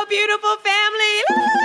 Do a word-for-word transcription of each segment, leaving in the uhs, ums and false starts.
beautiful family.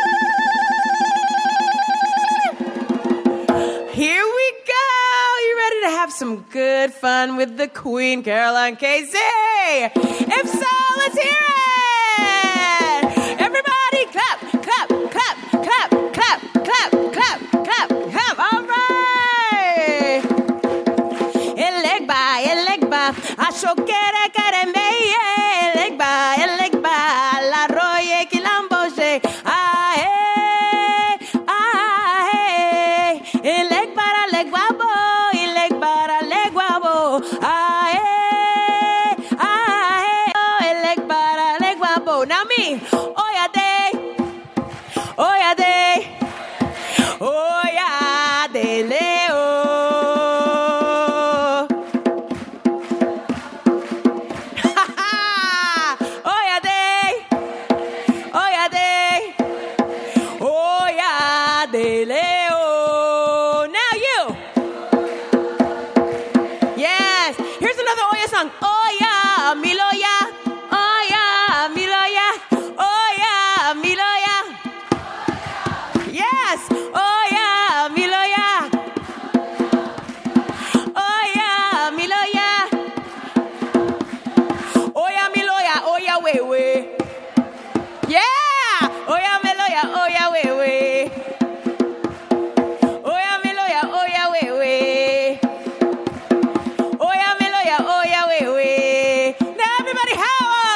Here we go. You ready to have some good fun with the Queen, Caroline Casey? If so, let's hear it. Everybody clap, clap, clap, clap, clap, clap, clap, clap, clap. All right. Elegba, elegba, ashokere kareme, elegba, elegba, la roye kilamboje. Ae, ae, elegba, elegwabo, elegba, elegwabo. Ae, ae, elegba, elegwabo. Now me, oya de, oya de, oya de leo. Oya de, oya de, oya de leo. Now you. Yes. Here's another Oya song. Oya, miloya. Oya, miloya. Oya, miloya. Yes. Oya, miloya. Oya, miloya. Oya, miloya. Oya, wewe. Yeah. Oya, miloya. Oya, wewe. Oya, miloya. Oya, wewe. Oya, miloya. Oya, wewe. Now everybody howl.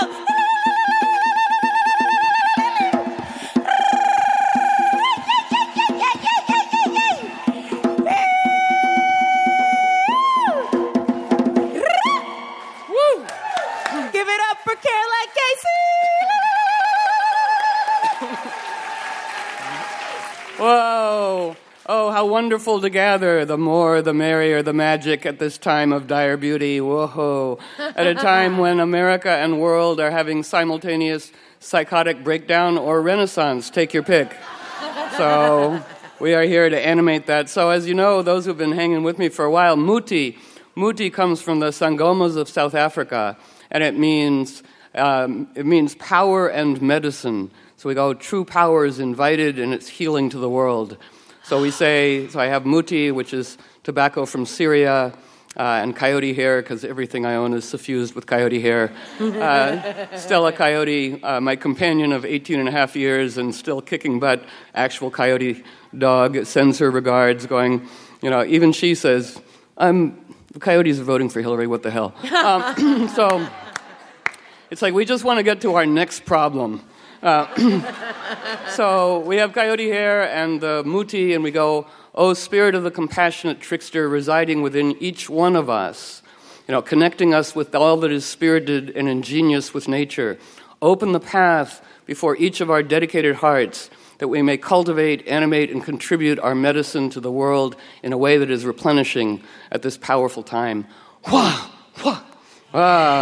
Woo! Give it up for Caroline Casey. Whoa. Oh, how wonderful to gather. The more, the merrier, the magic at this time of dire beauty. Whoa. At a time when America and world are having simultaneous psychotic breakdown or renaissance. Take your pick. So we are here to animate that. So as you know, those who've been hanging with me for a while, Muti. Muti comes from the Sangomas of South Africa, and it means um, it means power and medicine. So we go, true power is invited, and it's healing to the world. So we say, so I have Muti, which is tobacco from Syria, uh, and coyote hair, because everything I own is suffused with coyote hair. Uh, Stella Coyote, uh, my companion of eighteen and a half years and still kicking butt, actual coyote dog, sends her regards, going, you know, even she says, I'm, the coyotes are voting for Hillary, what the hell? Um, so it's like we just want to get to our next problem. Uh, so we have coyote hair and the Muti, and we go, oh, spirit of the compassionate trickster residing within each one of us, you know, connecting us with all that is spirited and ingenious with nature. Open the path before each of our dedicated hearts that we may cultivate, animate, and contribute our medicine to the world in a way that is replenishing at this powerful time. Wah! Wah! Ah.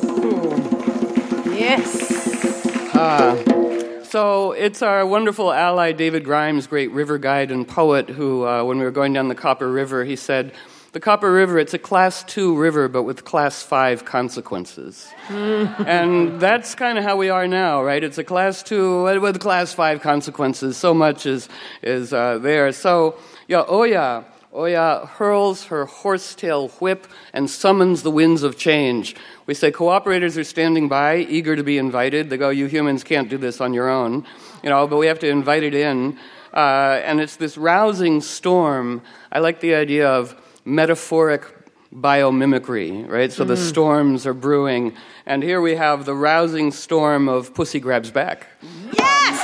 Yes. Ah. So it's our wonderful ally, David Grimes, great river guide and poet, who, uh, when we were going down the Copper River, he said, the Copper River, it's a class two river, but with class five consequences. And that's kind of how we are now, right? It's a class two with class five consequences. So much is, is uh, there. So, yeah, Oya, Oya hurls her horsetail whip and summons the winds of change. We say cooperators are standing by, eager to be invited. They go, you humans can't do this on your own, you know, but we have to invite it in. Uh, and it's this rousing storm. I like the idea of metaphoric biomimicry, right? So mm. the storms are brewing. And here we have the rousing storm of Pussy Grabs Back. Yes!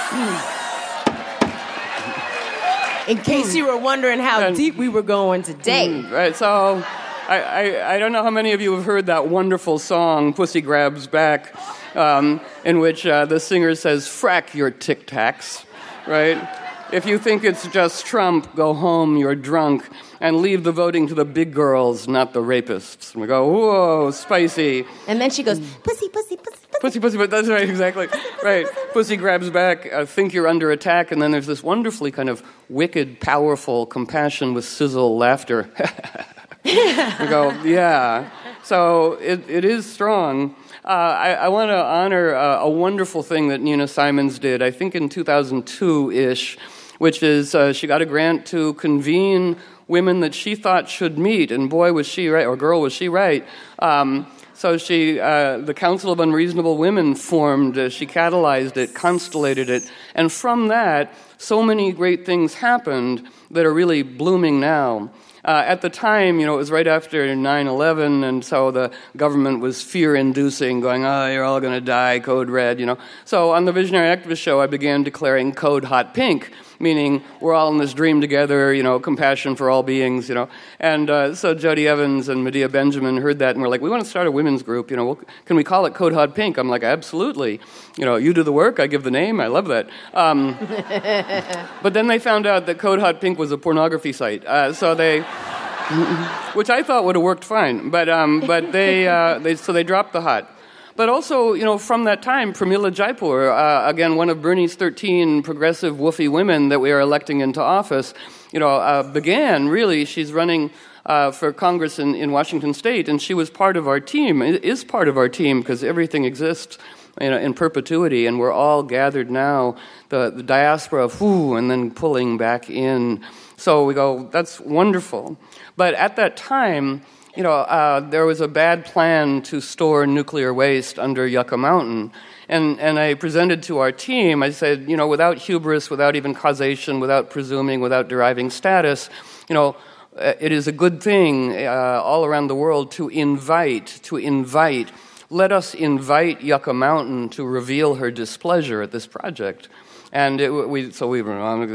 In case you were wondering how and, deep we were going today. Mm, right, so I, I, I don't know how many of you have heard that wonderful song, Pussy Grabs Back, um, in which uh, the singer says, frack your Tic Tacs, right? If you think it's just Trump, go home, you're drunk, and leave the voting to the big girls, not the rapists. And we go, whoa, spicy. And then she goes, pussy, pussy, pussy. Pussy, pussy, but that's right, exactly. Right. Pussy grabs back, uh, think you're under attack, and then there's this wonderfully kind of wicked, powerful compassion with sizzle laughter. We go, yeah. So it, it is strong. uh, I, I want to honor uh, a wonderful thing that Nina Simons did, I think in two thousand two-ish, which is uh, she got a grant to convene women that she thought should meet, and boy, was she right, or girl, was she right. Um, so she, uh, the Council of Unreasonable Women formed, uh, she catalyzed it, constellated it, and from that, so many great things happened that are really blooming now. Uh, at the time, you know, it was right after nine eleven, and so the government was fear-inducing, going, oh, you're all going to die, code red, you know. So on the Visionary Activist Show, I began declaring code hot pink, meaning we're all in this dream together, you know, compassion for all beings, you know. And uh, so Jody Evans and Medea Benjamin heard that and were like, we want to start a women's group, you know, well, can we call it Code Hot Pink? I'm like, absolutely. You know, you do the work, I give the name, I love that. Um, but then they found out that Code Hot Pink was a pornography site, uh, so they... which I thought would have worked fine, but um, but they uh, they so they dropped the hot. But also, you know, from that time, Pramila Jaipur, uh, again, one of Bernie's thirteen progressive woofy women that we are electing into office, you know, uh, began, really, she's running uh, for Congress in, in Washington State, and she was part of our team, is part of our team, because everything exists, you know, in perpetuity, and we're all gathered now, the, the diaspora, whoo, and then pulling back in. So we go, that's wonderful. But at that time, you know, uh, there was a bad plan to store nuclear waste under Yucca Mountain. And, and I presented to our team, I said, you know, without hubris, without even causation, without presuming, without deriving status, you know, it is a good thing uh, all around the world to invite, to invite. Let us invite Yucca Mountain to reveal her displeasure at this project. And it, we, so we were,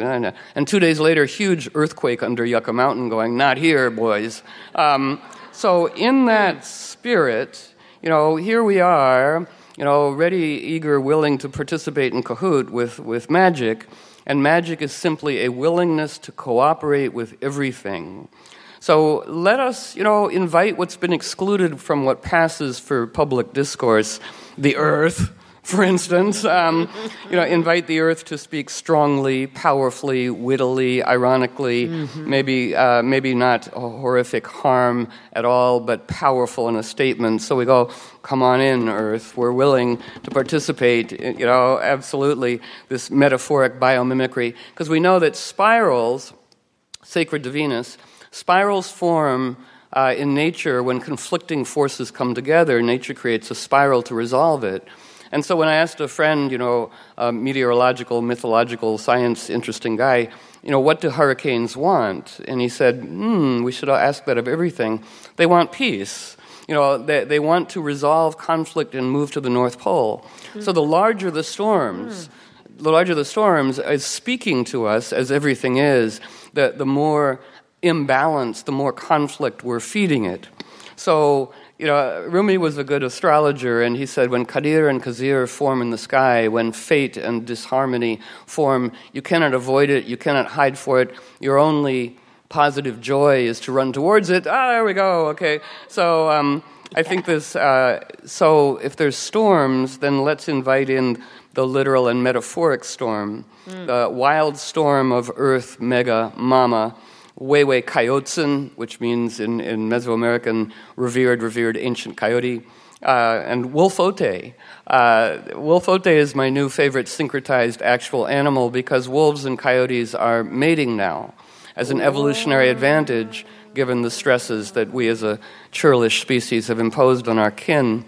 and two days later, huge earthquake under Yucca Mountain going, not here, boys. Um, so in that spirit, you know, here we are, you know, ready, eager, willing to participate in Kahoot with, with magic, and magic is simply a willingness to cooperate with everything. So let us, you know, invite what's been excluded from what passes for public discourse, the earth, for instance, um, you know, invite the earth to speak strongly, powerfully, wittily, ironically, mm-hmm. maybe uh, maybe not a horrific harm at all, but powerful in a statement. So we go, come on in, earth. We're willing to participate, you know, absolutely, this metaphoric biomimicry. Because we know that spirals, sacred to Venus, spirals form uh, in nature when conflicting forces come together. Nature creates a spiral to resolve it. And so when I asked a friend, you know, a meteorological, mythological, science interesting guy, you know, what do hurricanes want? And he said, hmm, we should ask that of everything. They want peace. You know, they, they want to resolve conflict and move to the North Pole. Mm. So the larger the storms, mm. the larger the storms is speaking to us, as everything is, the, the more imbalance, the more conflict we're feeding it. So, you know, Rumi was a good astrologer, and he said, when Qadir and Qazir form in the sky, when fate and disharmony form, you cannot avoid it, you cannot hide for it. Your only positive joy is to run towards it. Ah, there we go, okay. So um, I think this, uh, so if there's storms, then let's invite in the literal and metaphoric storm, mm. the wild storm of Earth, Mega, Mama, Wewe Coyotesan, which means in, in Mesoamerican, revered, revered ancient coyote, uh, and Wolfote. Uh, Wolfote is my new favorite syncretized actual animal because wolves and coyotes are mating now as an evolutionary advantage given the stresses that we as a churlish species have imposed on our kin.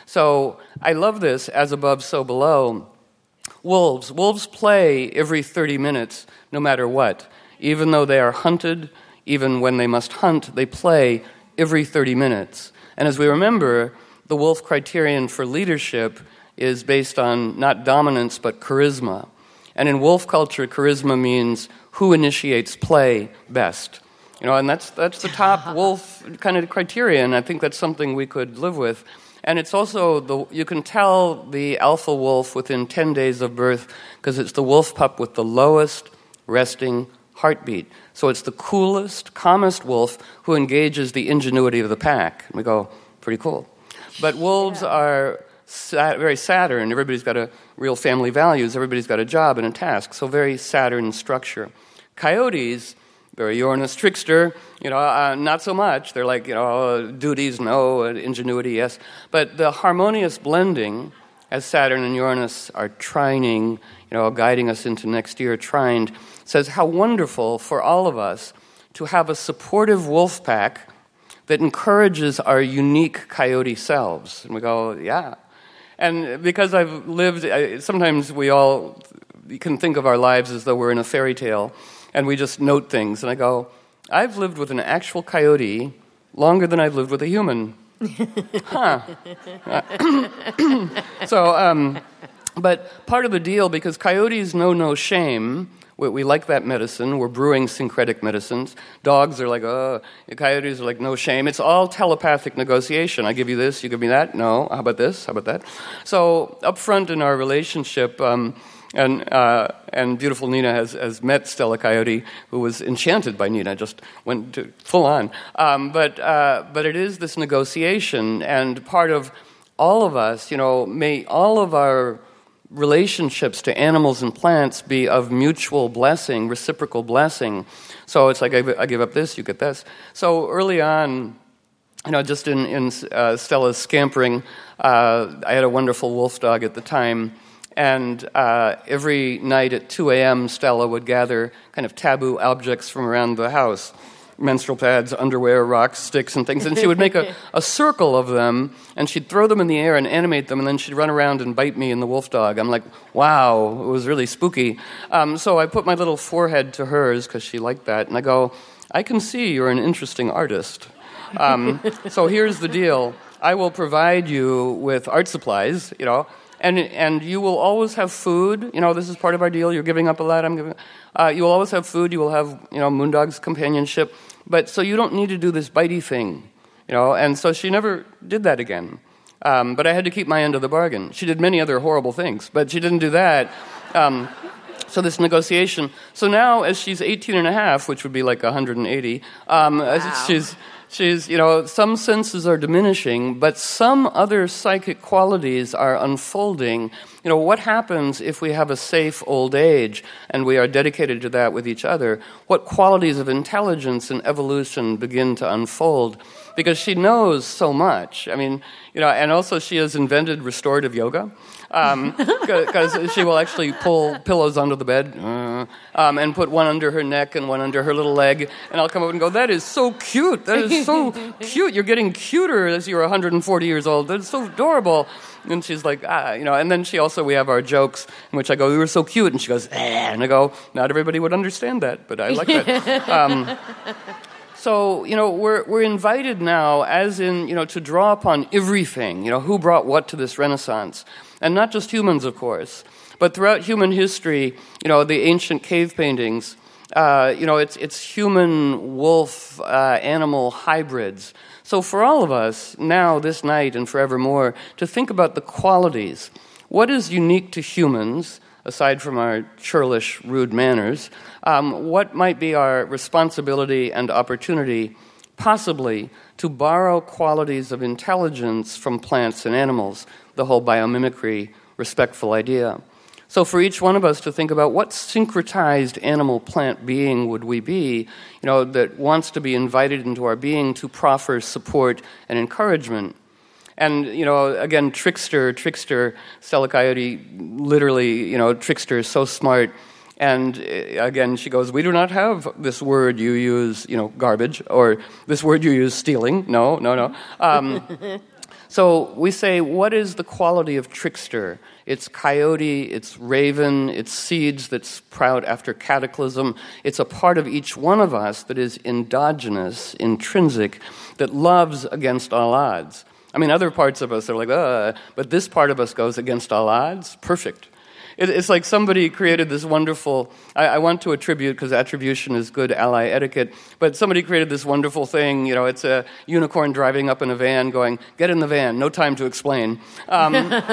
So I love this, as above, so below. Wolves. Wolves play every thirty minutes, no matter what. Even though they are hunted, even when they must hunt, they play every thirty minutes. And as we remember, the wolf criterion for leadership is based on not dominance, but charisma. And in wolf culture, charisma means who initiates play best. You know, and that's that's the top wolf kind of criterion. I think that's something we could live with. And it's also, the you can tell the alpha wolf within ten days of birth because it's the wolf pup with the lowest resting heartbeat. So it's the coolest, calmest wolf who engages the ingenuity of the pack. And we go, pretty cool. But wolves yeah. are sat- very Saturn. Everybody's got a real family values. Everybody's got a job and a task. So very Saturn structure. Coyotes, They're a Uranus trickster, you know, uh, not so much. They're like, you know, duties, no, ingenuity, yes. But the harmonious blending, as Saturn and Uranus are trining, you know, guiding us into next year, trined, says how wonderful for all of us to have a supportive wolf pack that encourages our unique coyote selves. And we go, yeah. And because I've lived, I, sometimes we all you can think of our lives as though we're in a fairy tale, and we just note things. And I go, I've lived with an actual coyote longer than I've lived with a human. Huh. so, um, but part of the deal, because coyotes know no shame, we, we like that medicine. We're brewing syncretic medicines. Dogs are like, oh, coyotes are like, no shame. It's all telepathic negotiation. I give you this, you give me that. No, how about this? How about that? So up front in our relationship, um, And uh, and beautiful Nina has, has met Stella Coyote, who was enchanted by Nina, just went to full on. Um, but uh, but it is this negotiation, and part of all of us, you know, may all of our relationships to animals and plants be of mutual blessing, reciprocal blessing. So it's like I, I give up this, you get this. So early on, you know, just in in uh, Stella's scampering, uh, I had a wonderful wolf dog at the time. And uh, every night at two a.m., Stella would gather kind of taboo objects from around the house, menstrual pads, underwear, rocks, sticks, and things. And she would make a, a circle of them, and she'd throw them in the air and animate them, and then she'd run around and bite me and the wolf dog. I'm like, wow, it was really spooky. Um, so I put my little forehead to hers, because she liked that, and I go, I can see you're an interesting artist. Um, so here's the deal. I will provide you with art supplies, you know, And and you will always have food. You know, this is part of our deal. You're giving up a lot. I'm giving. Uh, you will always have food. You will have, you know, Moondog's companionship. But so you don't need to do this bitey thing, you know. And so she never did that again. Um, but I had to keep my end of the bargain. She did many other horrible things, but she didn't do that. Um, so this negotiation. So now, as she's eighteen and a half, which would be like one hundred eighty, um, wow. she's. She's, you know, some senses are diminishing, but some other psychic qualities are unfolding. You know, what happens if we have a safe old age and we are dedicated to that with each other? What qualities of intelligence and evolution begin to unfold? Because she knows so much. I mean, you know, and also she has invented restorative yoga. Because um, she will actually pull pillows onto the bed uh, um, and put one under her neck and one under her little leg, and I'll come up and go, that is so cute, that is so cute, you're getting cuter as you're one hundred forty years old, that's so adorable. And she's like, ah, you know, and then she also, we have our jokes in which I go, you were so cute, and she goes, eh, and I go, not everybody would understand that, but I like that. Um, So, you know, we're we're invited now, as in, you know, to draw upon everything, you know, who brought what to this Renaissance. And not just humans, of course, but throughout human history, you know, the ancient cave paintings, uh, you know, it's it's human, wolf, uh, animal hybrids. So for all of us, now, this night, and forevermore, to think about the qualities. What is unique to humans, aside from our churlish, rude manners, um, what might be our responsibility and opportunity, possibly, to borrow qualities of intelligence from plants and animals, the whole biomimicry, respectful idea. So for each one of us to think about what syncretized animal-plant being would we be, you know, that wants to be invited into our being to proffer support and encouragement. And, you know, again, trickster, trickster, Stella Coyote, literally, you know, trickster, so smart. And again, she goes, we do not have this word you use, you know, garbage, or this word you use, stealing. No, no, no. Um, so we say, what is the quality of trickster? It's coyote, it's raven, it's seeds that sprout after cataclysm. It's a part of each one of us that is endogenous, intrinsic, that loves against all odds. I mean, other parts of us are like, uh, but this part of us goes against all odds. Perfect. It, it's like somebody created this wonderful, I, I want to attribute, because attribution is good ally etiquette, but somebody created this wonderful thing, you know, it's a unicorn driving up in a van going, get in the van, no time to explain. Um,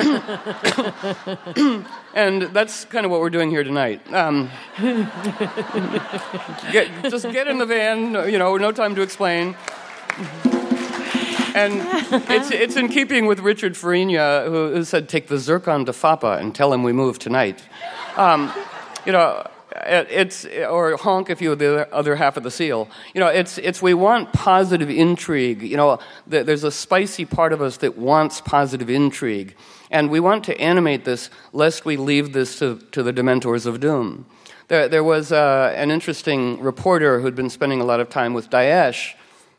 and that's kind of what we're doing here tonight. Um, get, just get in the van, you know, no time to explain. And it's it's in keeping with Richard Farina, who, who said, take the zircon to Fapa and tell him we move tonight. Um, you know, it's, or honk if you're the other half of the seal. You know, it's, it's we want positive intrigue. You know, there's a spicy part of us that wants positive intrigue. And we want to animate this lest we leave this to, to the Dementors of Doom. There, there was uh, an interesting reporter who'd been spending a lot of time with Daesh,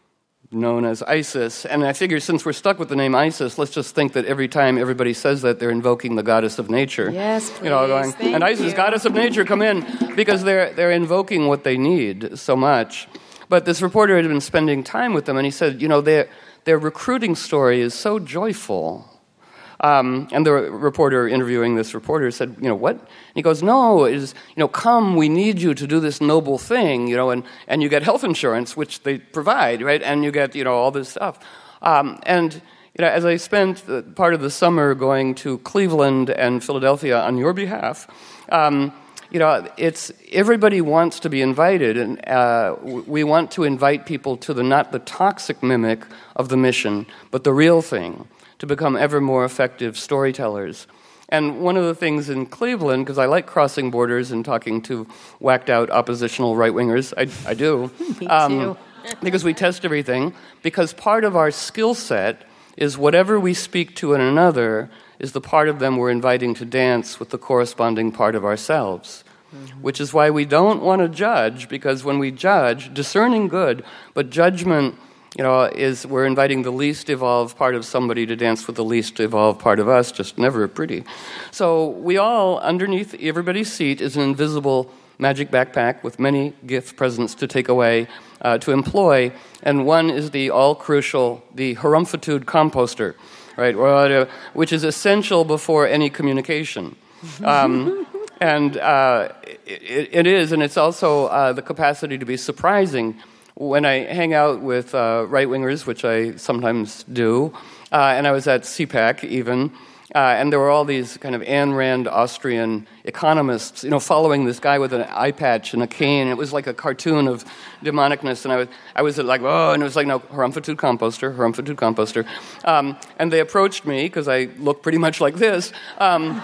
known as ISIS. And I figure since we're stuck with the name ISIS, let's just think that every time everybody says that, they're invoking the goddess of nature. Yes, please. You know, going, Thank and ISIS, you. goddess of nature, come in. Because they're, they're invoking what they need so much. But this reporter had been spending time with them, and he said, you know, their, their recruiting story is so joyful. Um, and the reporter interviewing this reporter said, you know, what? And he goes, no, it is, you know, come, we need you to do this noble thing, you know, and, and you get health insurance, which they provide, right? And you get, you know, all this stuff. Um, and, you know, as I spent the, part of the summer going to Cleveland and Philadelphia on your behalf, um, you know, it's, everybody wants to be invited, and uh, we want to invite people to the, not the toxic mimic of the mission, but the real thing, to become ever more effective storytellers. And one of the things in Cleveland, because I like crossing borders and talking to whacked-out oppositional right-wingers, I, I do. Me um, too. because we test everything, because part of our skill set is whatever we speak to in another is the part of them we're inviting to dance with the corresponding part of ourselves. Mm-hmm. Which is why we don't want to judge, because when we judge, discerning good, but judgment, you know, is we're inviting the least evolved part of somebody to dance with the least evolved part of us, just never pretty. So we all, underneath everybody's seat, is an invisible magic backpack with many gift presents to take away, uh, to employ, and one is the all-crucial, the harumph-a-tude composter, right, which is essential before any communication. Um, and uh, it, it is, and it's also uh, the capacity to be surprising. When I hang out with uh, right-wingers, which I sometimes do, uh, and I was at C PAC even, uh, and there were all these kind of Ayn Rand Austrian economists, you know, following this guy with an eye patch and a cane. It was like a cartoon of demonicness, and I was, I was like, oh, and it was like, no, harumph-a-tude composter, harumph-a-tude composter. Um, and they approached me, because I look pretty much like this, um,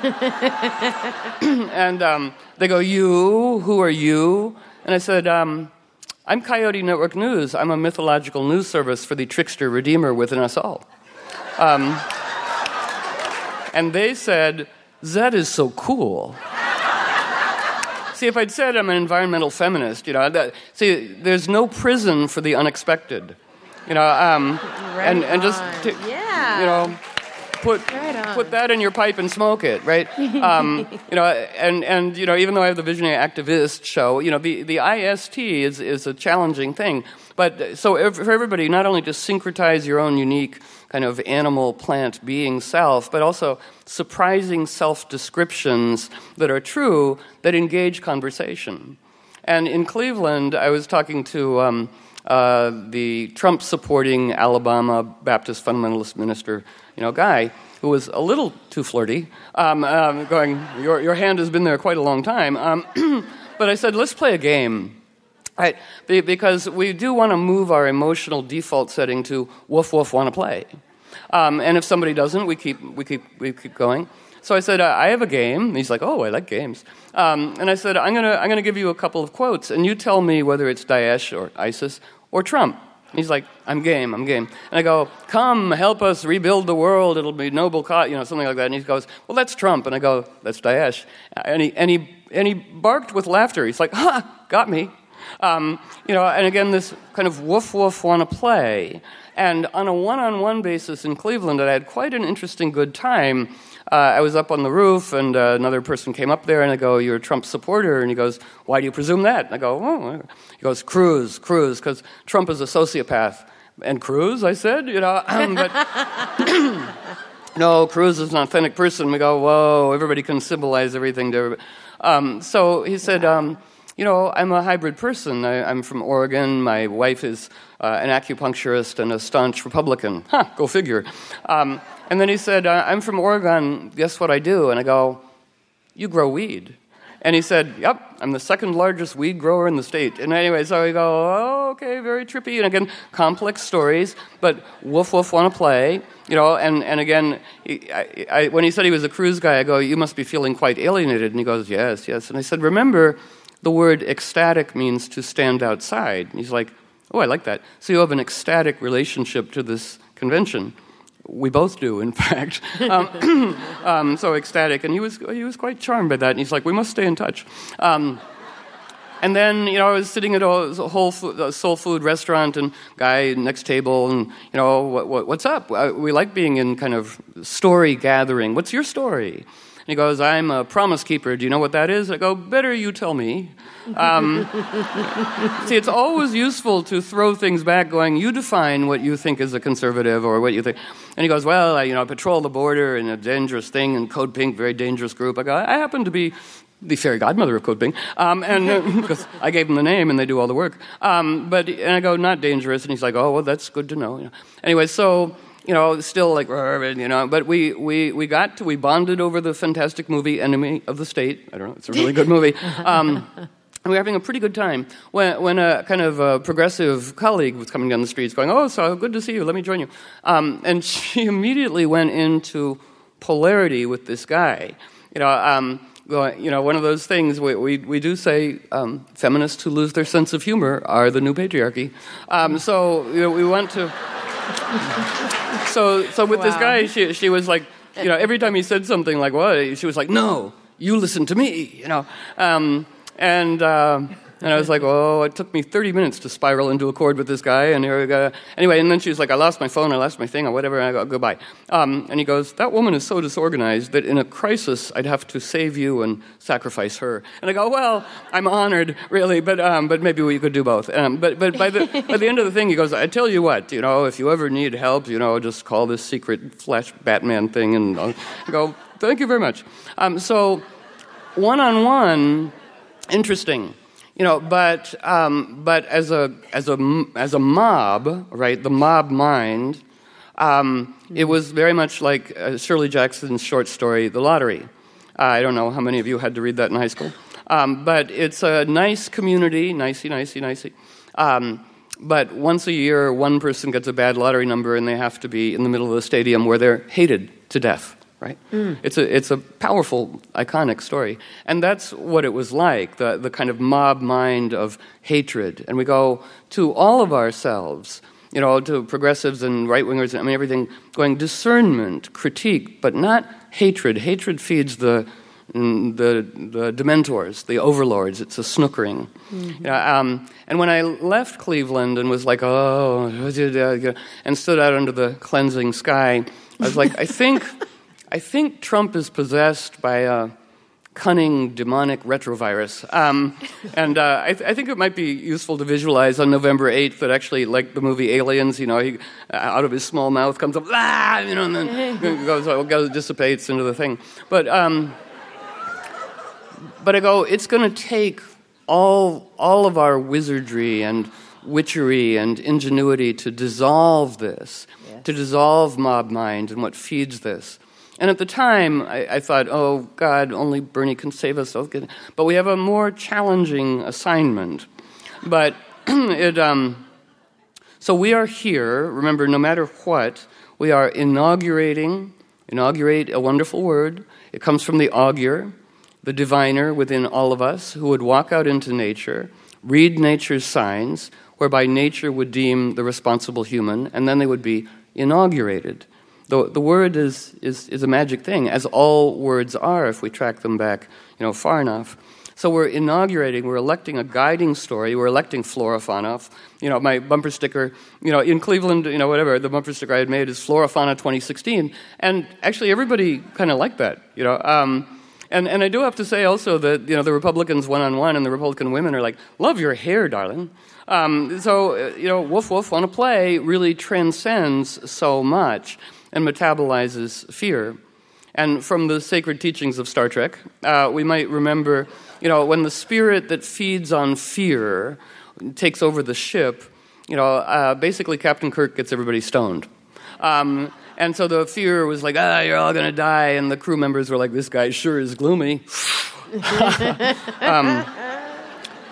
and um, they go, you, who are you? And I said, um, I'm Coyote Network News. I'm a mythological news service for the trickster redeemer within us all. Um, and they said, that is so cool. See, if I'd said I'm an environmental feminist, you know, that, see, there's no prison for the unexpected. You know, um, right and, and just, t- yeah. you know, put right put that in your pipe and smoke it, right? Um, you know, and, and you know, even though I have the Visionary Activist show, you know, the, the I S T is is a challenging thing. But so for everybody, not only to syncretize your own unique kind of animal, plant, being self, but also surprising self-descriptions that are true that engage conversation. And in Cleveland, I was talking to um, uh, the Trump-supporting Alabama Baptist fundamentalist minister, you know, guy who was a little too flirty, um, um, going, your, your hand has been there quite a long time. Um, but I said, let's play a game. Right, because we do want to move our emotional default setting to woof woof want to play, um, and if somebody doesn't, we keep we keep we keep going. So I said, I have a game. And he's like, oh, I like games. Um, and I said, I'm gonna I'm gonna give you a couple of quotes, and you tell me whether it's Daesh or ISIS or Trump. And he's like, I'm game, I'm game. And I go, come, help us rebuild the world. It'll be noble cause, you know, something like that. And he goes, well, that's Trump. And I go, that's Daesh. And he and he and he barked with laughter. He's like, ha, got me. Um, you know, and again, this kind of woof-woof want to play. And on a one-on-one basis in Cleveland, I had quite an interesting good time. Uh, I was up on the roof, and uh, another person came up there, and I go, you're a Trump supporter? And he goes, why do you presume that? And I go, oh. He goes, Cruz, Cruz, because Trump is a sociopath. And Cruz, I said, you know, um, but... no, Cruz is an authentic person. We go, whoa, everybody can symbolize everything to everybody. Um, so he said... Um, You know, I'm a hybrid person. I, I'm from Oregon. My wife is uh, an acupuncturist and a staunch Republican. Huh, go figure. Um, and then he said, I'm from Oregon. Guess what I do? And I go, you grow weed. And he said, yep, I'm the second largest weed grower in the state. And anyway, so we go, oh, okay, very trippy. And again, complex stories, but woof woof want to play. You know, and, and again, I, I, when he said he was a Cruz guy, I go, you must be feeling quite alienated. And he goes, yes, yes. And I said, remember, the word ecstatic means to stand outside. And he's like, oh, I like that. So you have an ecstatic relationship to this convention. We both do, in fact. Um, um, so ecstatic. And he was he was quite charmed by that. And he's like, we must stay in touch. Um, and then, you know, I was sitting at a whole food, a soul food restaurant, and guy next table, and, you know, what, what, what's up? We like being in kind of story gathering. What's your story? And he goes, I'm a promise keeper. Do you know what that is? I go, better you tell me. Um, see, it's always useful to throw things back going, you define what you think is a conservative or what you think. And he goes, well, I, you know, I patrol the border in a dangerous thing, and Code Pink, very dangerous group. I go, I happen to be the fairy godmother of Code Pink, um, and because uh, I gave him the name and they do all the work. Um, but and I go, not dangerous, and he's like, oh, well, that's good to know. You know. Anyway, so you know, still like, you know, but we we we got to we bonded over the fantastic movie Enemy of the State. I don't know, it's a really good movie. Um, And we were having a pretty good time when, when a kind of a progressive colleague was coming down the streets going, oh, so good to see you, let me join you. Um, and she immediately went into polarity with this guy. You know, um, you know, one of those things, we we, we do say um, feminists who lose their sense of humor are the new patriarchy. Um, so, you know, we went to... so so with wow. this guy, she she was like, you know, every time he said something like, what? She was like, no, you listen to me, you know. Um, And uh, and I was like, oh, it took me thirty minutes to spiral into a chord with this guy, and here we go. Anyway, and then she was like, I lost my phone, I lost my thing, or whatever, and I go, goodbye. Um, and he goes, that woman is so disorganized that in a crisis I'd have to save you and sacrifice her. And I go, well, I'm honored, really, but um, but maybe we could do both. Um, but but by the by the end of the thing, he goes, I tell you what, you know, if you ever need help, you know, just call this secret Flash Batman thing, and I'll go, thank you very much. Um, so one-on-one... Interesting, you know. But um, but as a as a as a mob, right? The mob mind. Um, it was very much like uh, Shirley Jackson's short story, The Lottery. Uh, I don't know how many of you had to read that in high school, um, but it's a nice community, nicey, nicey, nicey. Um, but once a year, one person gets a bad lottery number, and they have to be in the middle of the stadium where they're hated to death. Right, mm. it's a it's a powerful, iconic story, and that's what it was like, the the kind of mob mind of hatred. And we go to all of ourselves, you know, to progressives and right wingers. I mean, everything going discernment, critique, but not hatred. Hatred feeds the the the dementors, the overlords. It's a snookering. Mm-hmm. You know, um, and when I left Cleveland and was like, oh, and stood out under the cleansing sky, I was like, I think. I think Trump is possessed by a cunning, demonic retrovirus. Um, and uh, I, th- I think it might be useful to visualize on November eighth that actually, like the movie Aliens, you know, he, uh, out of his small mouth comes up, ah, you know, and then goes, goes, dissipates into the thing. But, um, but I go, it's going to take all all of our wizardry and witchery and ingenuity to dissolve this, yes. to dissolve mob mind and what feeds this. And at the time, I, I thought, oh, God, only Bernie can save us. But we have a more challenging assignment. But it, um, so we are here, remember, no matter what, we are inaugurating, inaugurate, a wonderful word. It comes from the augur, the diviner within all of us, who would walk out into nature, read nature's signs, whereby nature would deem the responsible human, and then they would be inaugurated. The, the word is, is, is a magic thing, as all words are if we track them back, you know, far enough. So we're inaugurating, we're electing a guiding story, we're electing Flora Fauna. You know, my bumper sticker, you know, in Cleveland, you know, whatever, the bumper sticker I had made is Flora Fauna twenty sixteen. And actually everybody kind of liked that, you know. Um, and, and I do have to say also that, you know, the Republicans one-on-one and the Republican women are like, love your hair, darling. Um, so, you know, Woof Woof on a play really transcends so much and metabolizes fear. And from the sacred teachings of Star Trek, uh, we might remember, you know, when the spirit that feeds on fear takes over the ship, you know, uh, basically Captain Kirk gets everybody stoned. Um, and so the fear was like, ah, you're all going to die. And the crew members were like, this guy sure is gloomy. um,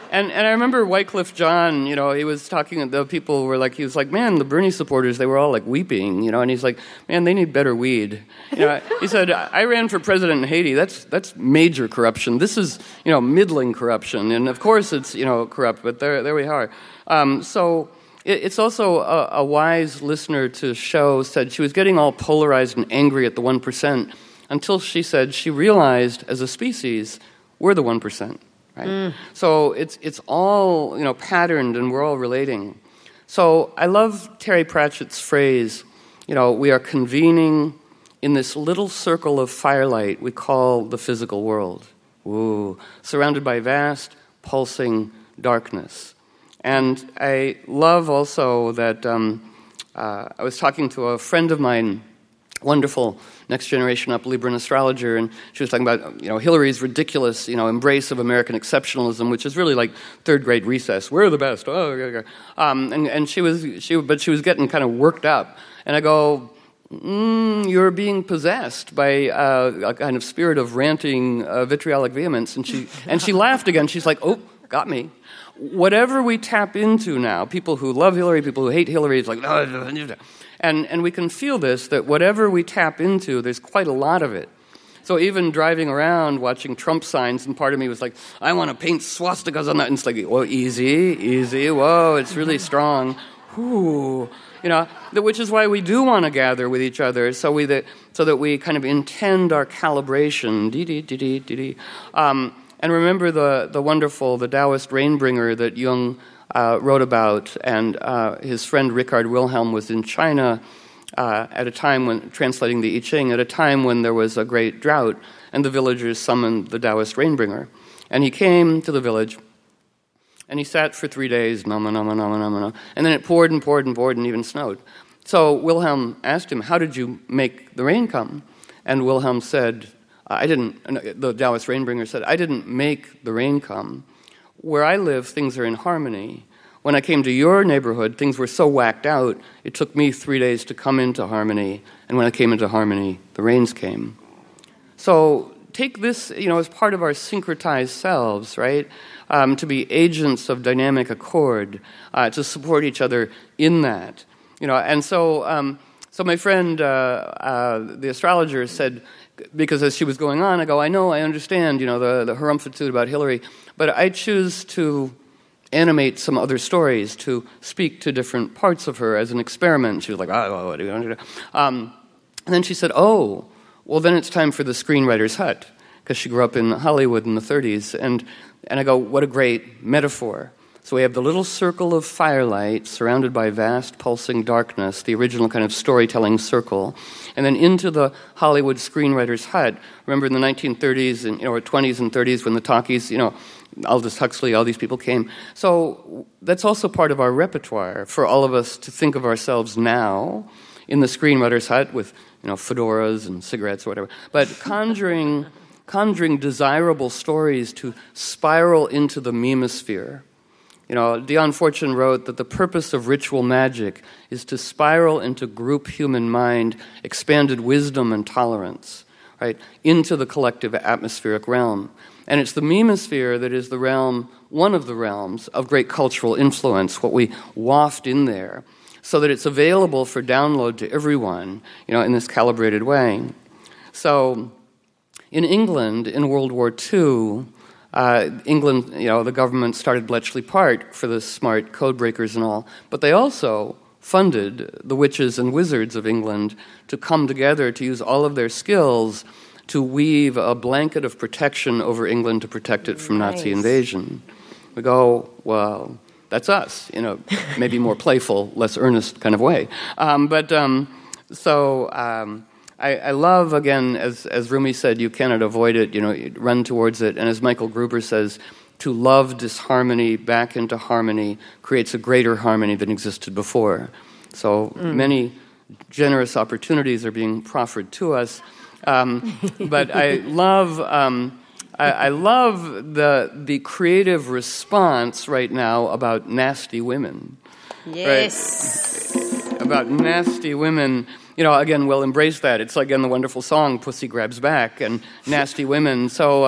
And and I remember Wycliffe John, you know, he was talking, the people were like, he was like, man, the Bernie supporters, they were all like weeping, you know, and he's like, man, they need better weed. You know, he said, I ran for president in Haiti. That's that's major corruption. This is, you know, middling corruption. And of course it's, you know, corrupt, but there there we are. Um, so it, it's also a, a wise listener to show said she was getting all polarized and angry at the one percent until she said she realized as a species, we're the one percent. Right? Mm. So it's it's all, you know, patterned, and we're all relating. So I love Terry Pratchett's phrase, you know, we are convening in this little circle of firelight we call the physical world. Ooh, surrounded by vast, pulsing darkness. And I love also that um, uh, I was talking to a friend of mine, wonderful next generation up Libran astrologer, and she was talking about, you know, Hillary's ridiculous, you know, embrace of American exceptionalism, which is really like third grade recess. We're the best. Oh, okay, okay. Um, and and she was she, but she was getting kind of worked up, and I go, mm, you're being possessed by uh, a kind of spirit of ranting, uh, vitriolic vehemence, and she and she laughed again. She's like, oh, got me. Whatever we tap into now, people who love Hillary, people who hate Hillary, it's like, no, no, no. And and we can feel this, that whatever we tap into, there's quite a lot of it. So even driving around, watching Trump signs, and part of me was like, I want to paint swastikas on that. And it's like, oh, easy, easy, whoa, it's really strong. Whoo. You know, which is why we do want to gather with each other, so we that so that we kind of intend our calibration. Dee dee dee dee dee dee. Um, and remember the the wonderful, the Taoist Rainbringer that Jung Uh, wrote about, and uh, his friend Richard Wilhelm was in China uh, at a time when, translating the I Ching, at a time when there was a great drought, and the villagers summoned the Taoist Rainbringer. And he came to the village, and he sat for three days, nama, nama, nama, nama, nama, and then it poured and poured and poured and even snowed. So Wilhelm asked him, how did you make the rain come? And Wilhelm said, I didn't, the Taoist Rainbringer said, I didn't make the rain come. Where I live, things are in harmony. When I came to your neighborhood, things were so whacked out, it took me three days to come into harmony. And when I came into harmony, the rains came. So take this, you know, as part of our syncretized selves, right? Um, to be agents of dynamic accord, uh, to support each other in that. You know, and so, um, so my friend, uh, uh, the astrologer, said, because as she was going on, I go, I know, I understand, you know, the, the harumph-tude about Hillary, but I choose to animate some other stories, to speak to different parts of her as an experiment. She was like, oh, what do you want to do? Um, and then she said, oh, well, then it's time for the Screenwriter's Hut, because she grew up in Hollywood in the thirties. And, and I go, what a great metaphor. So we have the little circle of firelight surrounded by vast pulsing darkness, the original kind of storytelling circle, and then into the Hollywood Screenwriter's Hut. Remember in the nineteen thirties and, you know, or twenties and thirties when the talkies, you know, Aldous Huxley, all these people came. So that's also part of our repertoire for all of us to think of ourselves now in the Screenwriter's Hut with, you know, fedoras and cigarettes or whatever, but conjuring, conjuring desirable stories to spiral into the memosphere. You know, Dion Fortune wrote that the purpose of ritual magic is to spiral into group human mind, expanded wisdom and tolerance, right, into the collective atmospheric realm. And it's the memosphere that is the realm, one of the realms of great cultural influence, what we waft in there, so that it's available for download to everyone, you know, in this calibrated way. So in England, in World War Two, Uh, England, you know, the government started Bletchley Park for the smart code breakers and all, but they also funded the witches and wizards of England to come together to use all of their skills to weave a blanket of protection over England to protect it from nice. Nazi invasion. We go, well, that's us, in a maybe more playful, less earnest kind of way. Um, but um, so... Um, I, I love, again, as, as Rumi said, you cannot avoid it, you know, you run towards it. And as Michael Gruber says, to love disharmony back into harmony creates a greater harmony than existed before. So mm. many generous opportunities are being proffered to us. Um, but I love... Um, I, I love the the creative response right now about nasty women. Yes. Right? About nasty women. You know, again, we'll embrace that. It's, again, the wonderful song, Pussy Grabs Back, and nasty women. So, um,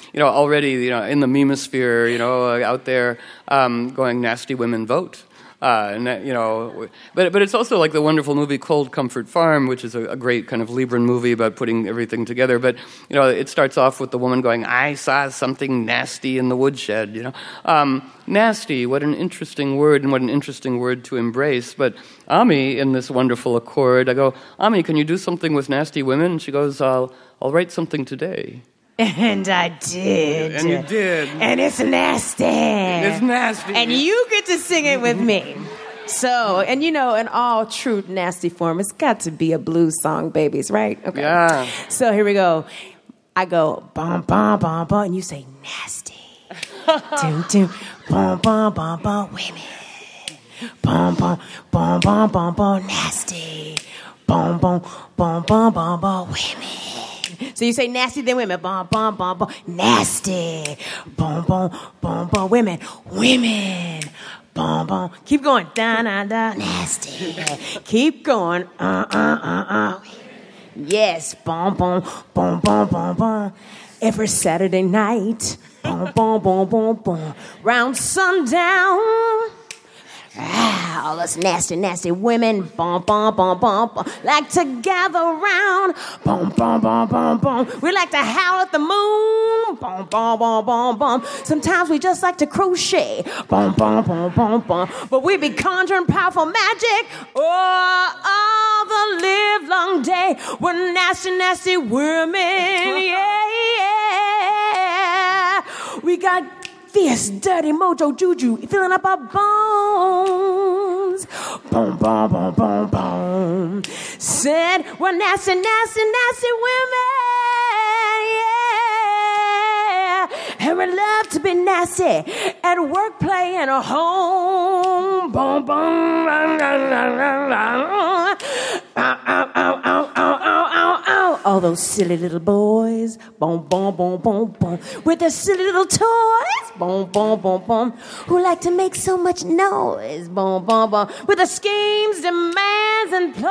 you know, already, you know, in the memosphere, you know, uh, out there um, going, nasty women vote. Uh, and that, you know, but but it's also like the wonderful movie Cold Comfort Farm, which is a, a great kind of Libran movie about putting everything together. But you know, it starts off with the woman going, "I saw something nasty in the woodshed." You know, um, nasty. What an interesting word, and what an interesting word to embrace. But Ami, in this wonderful accord, I go, "Ami, can you do something with nasty women?" And she goes, "I'll I'll write something today." And I did. And you did. And it's nasty. It's nasty. And you get to sing it with me. So, and you know, in all true nasty form, it's got to be a blues song, babies, right? Okay. Yeah. So here we go. I go, bum, bum, bum, bum, and you say nasty. Doom, doom, bum, bum, bum, bum, women. Bum, bum, bum, bum, bum, bum, nasty. Bum, bum, bum, bum, bum, bum, women. So you say nasty, then women. Bum, bum, bum, bum. Nasty. Bum, bum, bum, bum. Women. Women. Bum, bum. Keep going. Da, da, da. Nasty. Keep going. Uh, uh, uh, uh. Yes. Bum, bum, bum, bum, bum, bum. Every Saturday night. Bum, bum, bum, bum, bum. Round sundown. Ah, all us nasty, nasty women, bum, bum, bum, bum, bum, like to gather round, bum, bum, bum, bum, bum. We like to howl at the moon, bum, bum, bum, bum, bum. Sometimes we just like to crochet, bum, bum, bum, bum, bum. But we be conjuring powerful magic, oh, all the live long day. We're nasty, nasty women, yeah, yeah. We got fierce, dirty mojo juju filling up our bones. Boom, boom, boom, boom, boom. Said we're nasty, nasty, nasty women, yeah. And we love to be nasty at work, play, and a home. Boom, boom, la, la, la, la, la. Ow, ow, ow, ow, ow, ow, ow, ow. All those silly little boys, boom, boom, boom, boom, boom, with their silly little toys, boom, boom, boom, boom, who like to make so much noise, boom, boom, boom, with the schemes, demands, and ploys.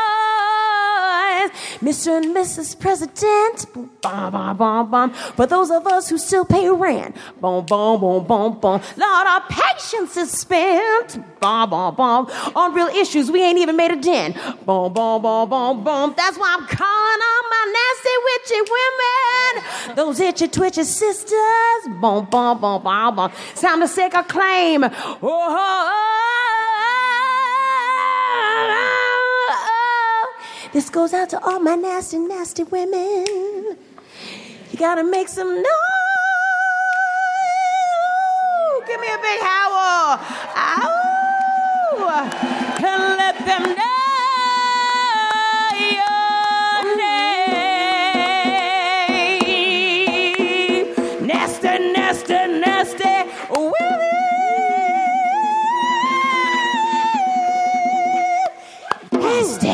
Mister and Missus President, boom, boom, boom, boom, boom, for those of us who still pay rent, boom, boom, boom, boom, boom. Lord, our patience is spent, boom, boom, boom, on real issues we ain't even made a dent, boom, boom, boom, boom, boom. That's why I'm calling on my nasty, witchy women, those itchy, twitchy sisters, boom, boom, boom, boom, boom. Sound to sick a claim. Oh, oh, oh, oh, oh. This goes out to all my nasty, nasty women. You gotta make some noise. Give me a big howl. Ow. And let them know your name. Nasty, nasty, nasty women. Nasty.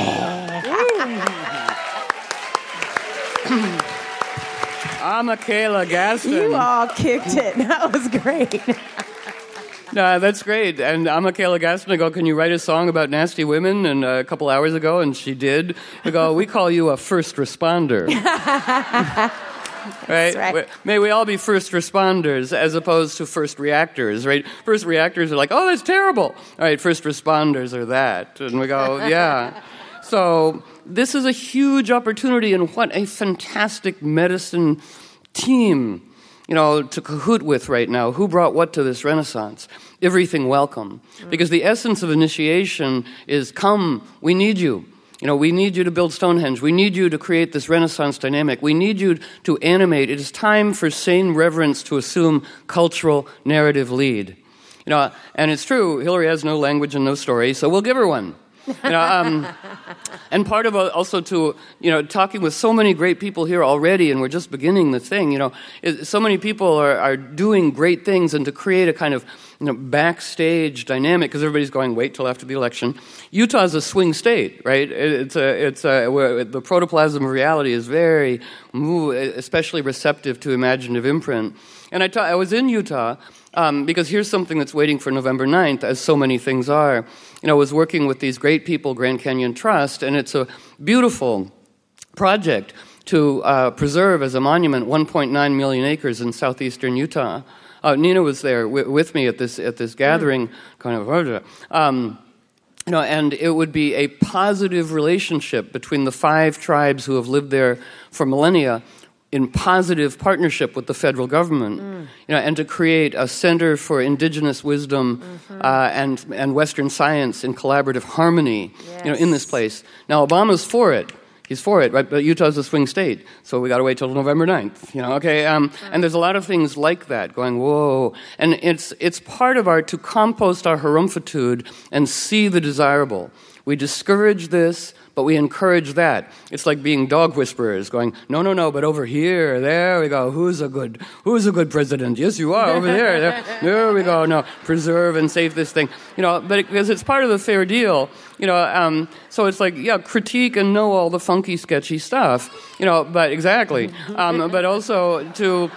I'm Michaela Gaston. You all kicked it. That was great. No, that's great. And I'm Michaela Gaston. I go, can you write a song about nasty women? And uh, a couple hours ago, and she did. I go, we call you a first responder. Right? right. May we all be first responders as opposed to first reactors, right? First reactors are like, oh, that's terrible. All right, first responders are that. And we go, yeah. So this is a huge opportunity, and what a fantastic medicine team, you know, to cahoot with right now. Who brought what to this Renaissance? Everything welcome. Because the essence of initiation is, come, we need you. You know, we need you to build Stonehenge. We need you to create this Renaissance dynamic. We need you to animate. It is time for sane reverence to assume cultural narrative lead. You know, and it's true, Hillary has no language and no story, so we'll give her one. You know, um, and part of also to, you know, talking with so many great people here already, and we're just beginning the thing, you know, is, so many people are, are doing great things, and to create a kind of, you know, backstage dynamic, because everybody's going, wait till after the election. Utah's a swing state, right? It, it's a, it's a, where the protoplasm of reality is very, especially receptive to imaginative imprint. And I, ta- I was in Utah, Um, because here's something that's waiting for November ninth, as so many things are. You know, I was working with these great people, Grand Canyon Trust, and it's a beautiful project to uh, preserve as a monument one point nine million acres in southeastern Utah. Uh, Nina was there w- with me at this at this gathering, kind of, um, you know, and it would be a positive relationship between the five tribes who have lived there for millennia, in positive partnership with the federal government, mm. you know, and to create a center for indigenous wisdom mm-hmm. uh, and and Western science in collaborative harmony, yes. you know, in this place. Now, Obama's for it. He's for it, right? But Utah's a swing state, so we got to wait till November ninth, you know, okay? Um, and there's a lot of things like that going, whoa. And it's it's part of our, to compost our harumphattude and see the desirable. We discourage this, but we encourage that. It's like being dog whisperers, going, no, no, no, but over here, there we go. Who's a good, who's a good president? Yes, you are, over there. There, there we go. No, preserve and save this thing. You know, but it, because it's part of the fair deal, you know, um, so it's like, yeah, critique and know all the funky, sketchy stuff, you know, but exactly. Um, but also to,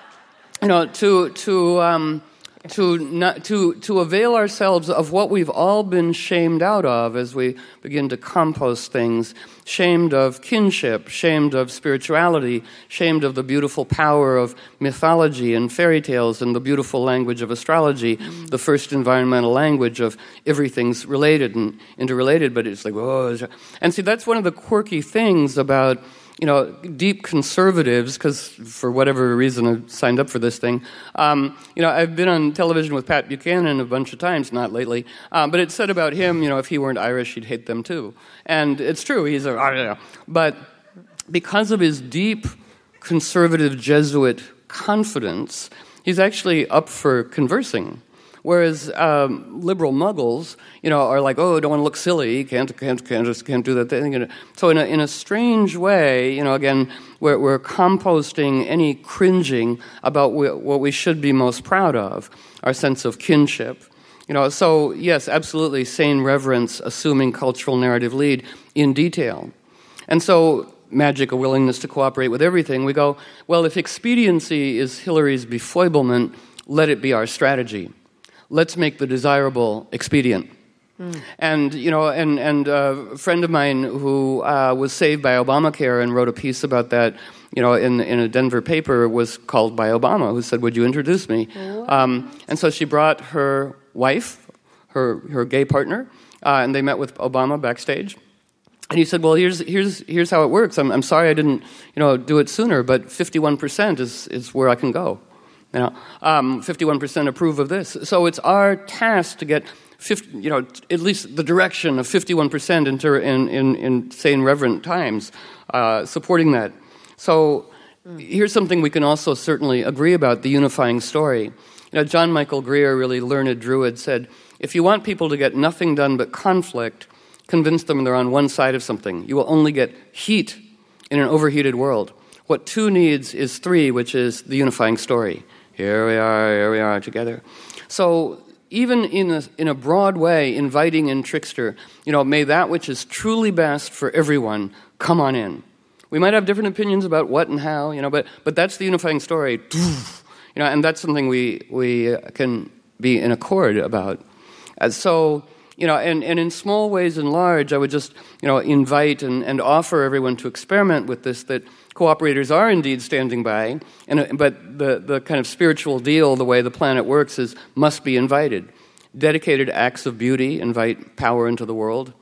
you know, to, to, um, To not, to to avail ourselves of what we've all been shamed out of as we begin to compost things, shamed of kinship, shamed of spirituality, shamed of the beautiful power of mythology and fairy tales and the beautiful language of astrology, mm. the first environmental language of everything's related and interrelated, but it's like, oh. And see, that's one of the quirky things about, you know, deep conservatives, because for whatever reason I signed up for this thing. Um, you know, I've been on television with Pat Buchanan a bunch of times, not lately, um, but it said about him, you know, if he weren't Irish, he'd hate them too. And it's true, he's a... But because of his deep conservative Jesuit confidence, he's actually up for conversing. Whereas um, liberal muggles, you know, are like, oh, don't want to look silly, can't, can't, can't, just can't do that thing. So in a, in a strange way, you know, again, we're, we're composting any cringing about we, what we should be most proud of, our sense of kinship. You know, so yes, absolutely, sane reverence, assuming cultural narrative lead in detail. And so magic, a willingness to cooperate with everything, we go, well, if expediency is Hillary's befoilement, let it be our strategy. Let's make the desirable expedient. Mm. And, you know, and, and uh, a friend of mine who uh, was saved by Obamacare and wrote a piece about that, you know, in, in a Denver paper was called by Obama, who said, would you introduce me? Um, and so she brought her wife, her, her gay partner, uh, and they met with Obama backstage. And he said, well, here's, here's, here's how it works. I'm, I'm sorry I didn't, you know, do it sooner, but fifty-one percent is, is where I can go. You know, um, fifty-one percent approve of this. So it's our task to get, fifty, you know, at least the direction of fifty-one percent in, in, in, in sane, reverent times, uh, supporting that. So here's something we can also certainly agree about, the unifying story. You know, John Michael Greer, really learned druid, said, if you want people to get nothing done but conflict, convince them they're on one side of something. You will only get heat in an overheated world. What two needs is three, which is the unifying story. Here we are, here we are together. So even in a, in a broad way, inviting in Trickster, you know, may that which is truly best for everyone come on in. We might have different opinions about what and how, you know, but but that's the unifying story. You know, and that's something we we can be in accord about. And so, you know, and, and in small ways and large, I would just, you know, invite and, and offer everyone to experiment with this, that cooperators are indeed standing by, and but the, the kind of spiritual deal, the way the planet works, is must be invited. Dedicated acts of beauty invite power into the world.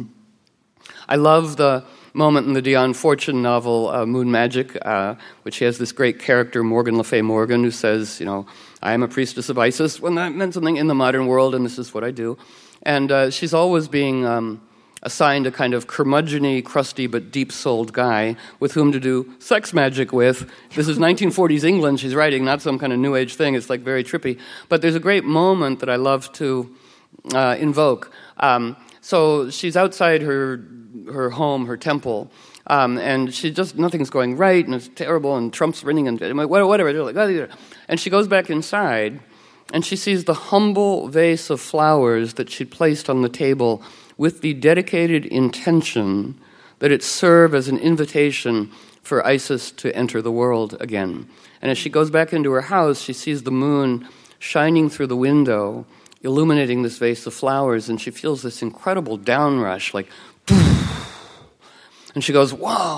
I love the moment in the Dion Fortune novel, uh, Moon Magic, uh, which has this great character, Morgan Le Fay Morgan, who says, you know, I am a priestess of Isis, when that meant something in the modern world, and this is what I do. And uh, she's always being um, assigned a kind of curmudgeon-y, crusty, but deep-souled guy with whom to do sex magic with. This is nineteen forties England she's writing, not some kind of New Age thing. It's like very trippy. But there's a great moment that I love to uh, invoke. Um, so she's outside her her home, her temple, um, and she just, nothing's going right, and it's terrible, and Trump's winning, and whatever. Like, and she goes back inside, and she sees the humble vase of flowers that she'd placed on the table with the dedicated intention that it serve as an invitation for Isis to enter the world again. And as she goes back into her house, she sees the moon shining through the window, illuminating this vase of flowers, and she feels this incredible downrush, like, and she goes, wow.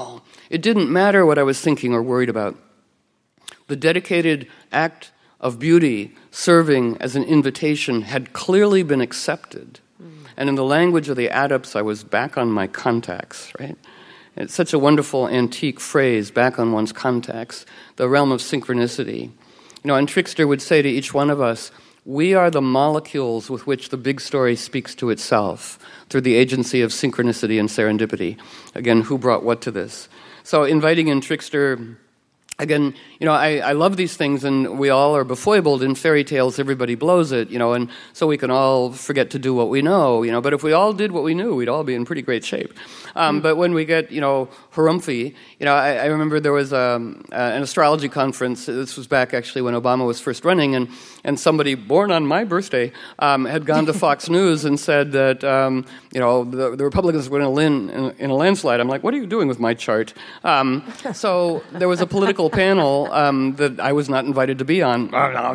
It didn't matter what I was thinking or worried about. The dedicated act of beauty serving as an invitation had clearly been accepted. Mm. And in the language of the adepts, I was back on my contacts, right? It's such a wonderful antique phrase, back on one's contacts, the realm of synchronicity. You know, and Trickster would say to each one of us, we are the molecules with which the big story speaks to itself through the agency of synchronicity and serendipity. Again, who brought what to this? So inviting in Trickster, again, you know, I, I love these things, and we all are befoibled. In fairy tales, everybody blows it, you know, and so we can all forget to do what we know, you know. But if we all did what we knew, we'd all be in pretty great shape. Um, mm. But when we get, you know, harumphy, you know, I, I remember there was um, uh, an astrology conference. This was back, actually, when Obama was first running, and, and somebody born on my birthday um, had gone to Fox News and said that, um, you know, the, the Republicans were going to win in, in a landslide. I'm like, what are you doing with my chart? Um, so there was a political panel um, that I was not invited to be on.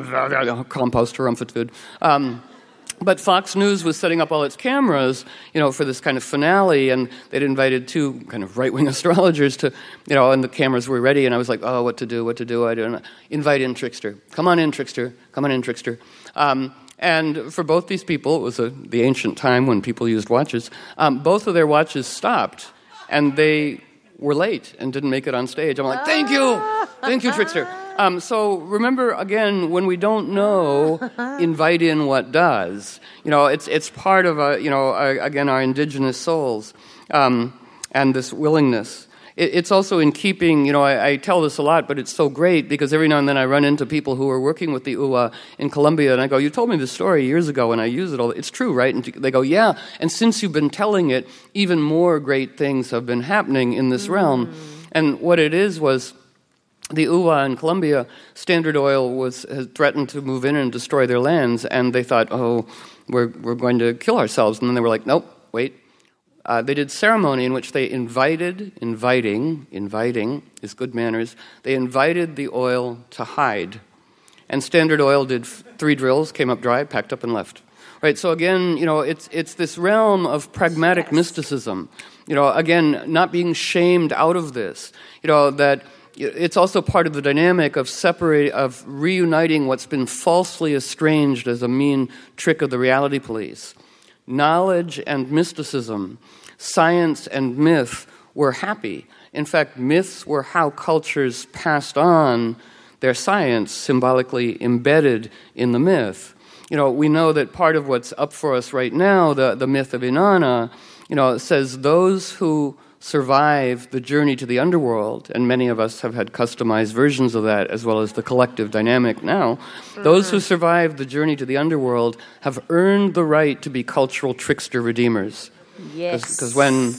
Compost harumphatfood. Um But Fox News was setting up all its cameras, you know, for this kind of finale, and they'd invited two kind of right-wing astrologers to, you know, and the cameras were ready, and I was like, oh, what to do, what to do? I don't know. Invite in Trickster. Come on in, Trickster. Come on in, Trickster. Um, and for both these people, it was a, the ancient time when people used watches, um, both of their watches stopped, and they were late and didn't make it on stage. I'm like, thank you! Thank you, Trickster. Um, so remember, again, when we don't know, invite in what does. You know, it's it's part of, a, you know, a, again, our indigenous souls um, and this willingness. It, it's also in keeping, you know, I, I tell this a lot, but it's so great because every now and then I run into people who are working with the U A in Colombia, and I go, you told me this story years ago, and I use it all. It's true, right? And they go, yeah, and since you've been telling it, even more great things have been happening in this mm. realm. And what it is was, the U A in Colombia, Standard Oil was has threatened to move in and destroy their lands, and they thought, oh, we're we're going to kill ourselves. And then they were like, nope, wait. Uh, they did ceremony in which they invited, inviting, inviting is good manners, they invited the oil to hide. And Standard Oil did f- three drills, came up dry, packed up and left. Right, so again, you know, it's it's this realm of pragmatic yes. mysticism. You know, again, not being shamed out of this. You know, that it's also part of the dynamic of separate, of reuniting what's been falsely estranged as a mean trick of the reality police. Knowledge and mysticism, science and myth were happy. In fact, myths were how cultures passed on their science, symbolically embedded in the myth. You know, we know that part of what's up for us right now, the, the myth of Inanna, you know, says those who survive the journey to the underworld, and many of us have had customized versions of that, as well as the collective dynamic now. Mm-hmm. Those who survive the journey to the underworld have earned the right to be cultural trickster redeemers. Yes. Because when,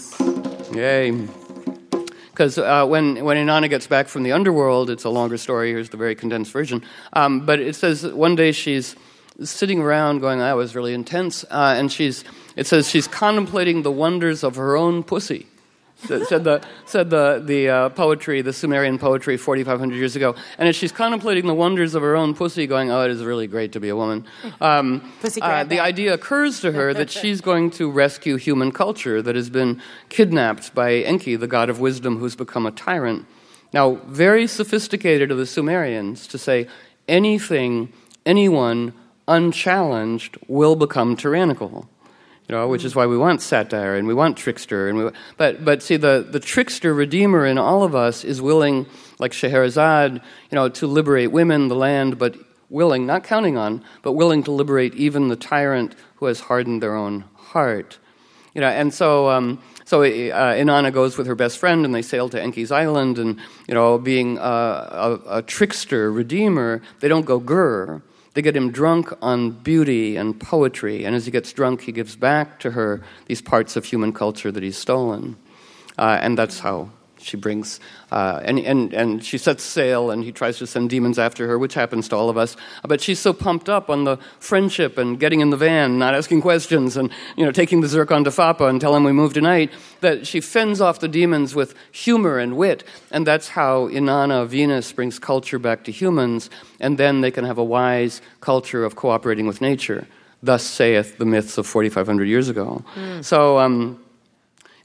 yay. Because uh, when, when Inanna gets back from the underworld, it's a longer story, here's the very condensed version, um, but it says one day she's sitting around going, that was really intense, uh, and she's, it says she's contemplating the wonders of her own pussy. said the said the the uh, poetry, the Sumerian poetry, forty-five hundred years ago. And as she's contemplating the wonders of her own pussy, going, "Oh, it is really great to be a woman." Um, uh, the idea occurs to her that she's going to rescue human culture that has been kidnapped by Enki, the god of wisdom, who's become a tyrant. Now, very sophisticated of the Sumerians to say anything, anyone unchallenged will become tyrannical. You know, which is why we want satire and we want trickster, and we, but but see the, the trickster redeemer in all of us is willing, like Scheherazade, you know, to liberate women, the land, but willing, not counting on, but willing to liberate even the tyrant who has hardened their own heart. You know, and so um, so uh, Inanna goes with her best friend, and they sail to Enki's island, and you know, being uh, a, a trickster redeemer, they don't go grr. They get him drunk on beauty and poetry, and as he gets drunk, he gives back to her these parts of human culture that he's stolen. Uh, and that's how she brings, uh, and, and, and she sets sail, and he tries to send demons after her, which happens to all of us. But she's so pumped up on the friendship and getting in the van, not asking questions, and you know, taking the Zircon to Fapa and telling him we move tonight, that she fends off the demons with humor and wit. And that's how Inanna, Venus, brings culture back to humans, and then they can have a wise culture of cooperating with nature. Thus saith the myths of forty-five hundred years ago. Mm. So, um,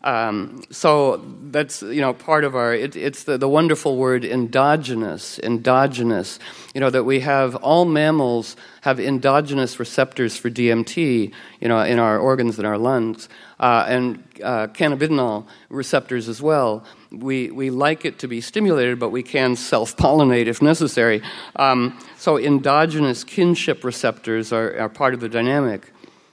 Um, so that's, you know, part of our, it, it's the, the wonderful word endogenous, endogenous, you know, that we have, all mammals have endogenous receptors for D M T, you know, in our organs, in our lungs, uh, and uh, cannabidinol receptors as well. We we like it to be stimulated, but we can self-pollinate if necessary. Um, so endogenous kinship receptors are, are part of the dynamic.